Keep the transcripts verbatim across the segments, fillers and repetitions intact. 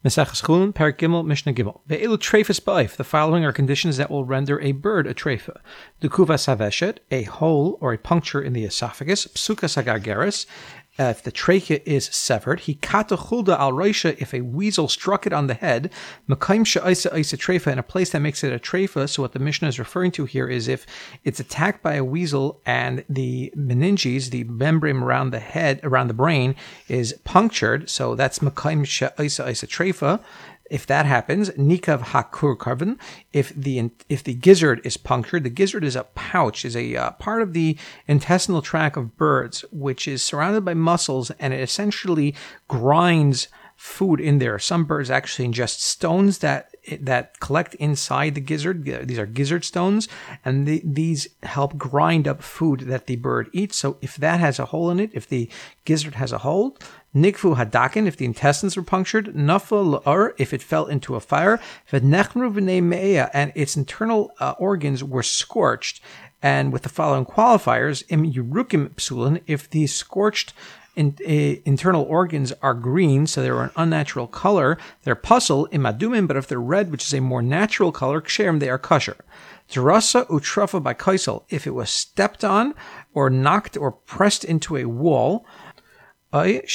Maseches Chulin, Perek Gimel, Mishnah Gimel. Ve'elu treifas ba'if. The following are conditions that will render a bird a treifa. Dekuvas haveshet, a hole or a puncture in the esophagus. Psukas hagargeres, uh, if the trachea is severed. Hikata chulda al roisha, if a weasel struck it on the head. Makaim she'aisa aisa treifa, in a place that makes it a treifa. So what the Mishnah is referring to here is if it's attacked by a weasel and the meninges, the membrane around the head, around the brain, is punctured. So that's makaim she'aisa aisa treifa. If that happens, nikav hakur karvan. If the if the gizzard is punctured, the gizzard is a pouch, is a uh, part of the intestinal tract of birds, which is surrounded by muscles, and it essentially grinds food in there. Some birds actually ingest stones that that collect inside the gizzard. These are gizzard stones, and the, these help grind up food that the bird eats. So if that has a hole in it, if the gizzard has a hole, Nikfu hadakin, if the intestines were punctured, nafal la'ar, if it fell into a fire, v'nechnu v'nei me'eya, and its internal uh, organs were scorched, and with the following qualifiers, im yurukim psulin, if the scorched in, uh, internal organs are green, so they're an unnatural color, they're puzzle imadumim, but if they're red, which is a more natural color, ksherim, they are kosher. Zerasa utrafa by kaisel, if it was stepped on, or knocked or pressed into a wall, or if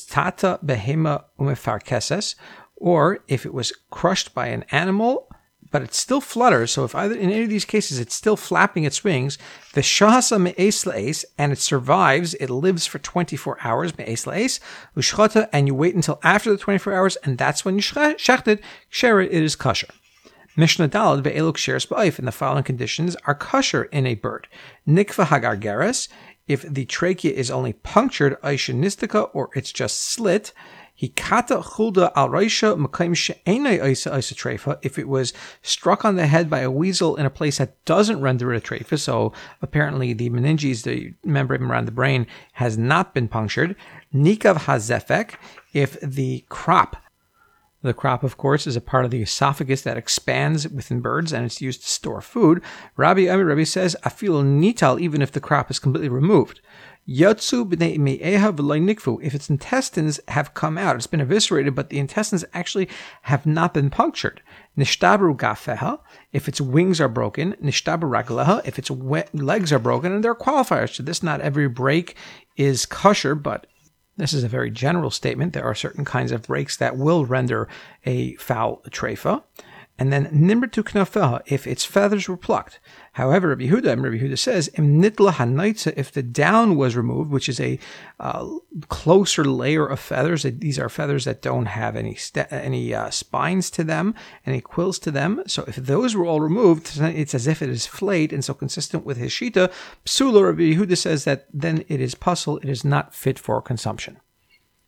it was crushed by an animal, but it still flutters, so if either in any of these cases it's still flapping its wings, the shahasa me'es la'es, and it survives, it lives for twenty-four hours, me'es la'es, ushchata, and you wait until after the twenty-four hours, and that's when you shechted, ksher, it is kosher. Mishnah Daled ve'elu ksheres ba'if, and the following conditions are kosher in a bird. Nikva hagargeres, if the trachea is only punctured, aishanistika, or it's just slit, hikata chulda al raisha makaim she'enai aisa aisa treifa, if it was struck on the head by a weasel in a place that doesn't render it a treifa, so apparently the meninges, the membrane around the brain, has not been punctured. Nikav hazefek, if the crop, the crop, of course, is a part of the esophagus that expands within birds, and it's used to store food. Rabbi Ami Rabbi says, afil nital, even if the crop is completely removed. Yatsu b'nei me'eha v'loi nikfu, if its intestines have come out, it's been eviscerated, but the intestines actually have not been punctured. Nishtabru gafeha, if its wings are broken. Nishtabru ragleha, if its legs are broken, and there are qualifiers to this. Not every break is kosher, but this is a very general statement. There are certain kinds of breaks that will render a fowl a treifa. And then nimratu knafeha, if its feathers were plucked. However, Rabbi Yehuda, Rabbi Yehuda says, im nitla hanaitza, if the down was removed, which is a uh, closer layer of feathers. These are feathers that don't have any st- any uh, spines to them, any quills to them. So if those were all removed, it's as if it is flayed, and so consistent with his shita, psula, Rabbi Yehuda says that then it is puzzle, it is not fit for consumption.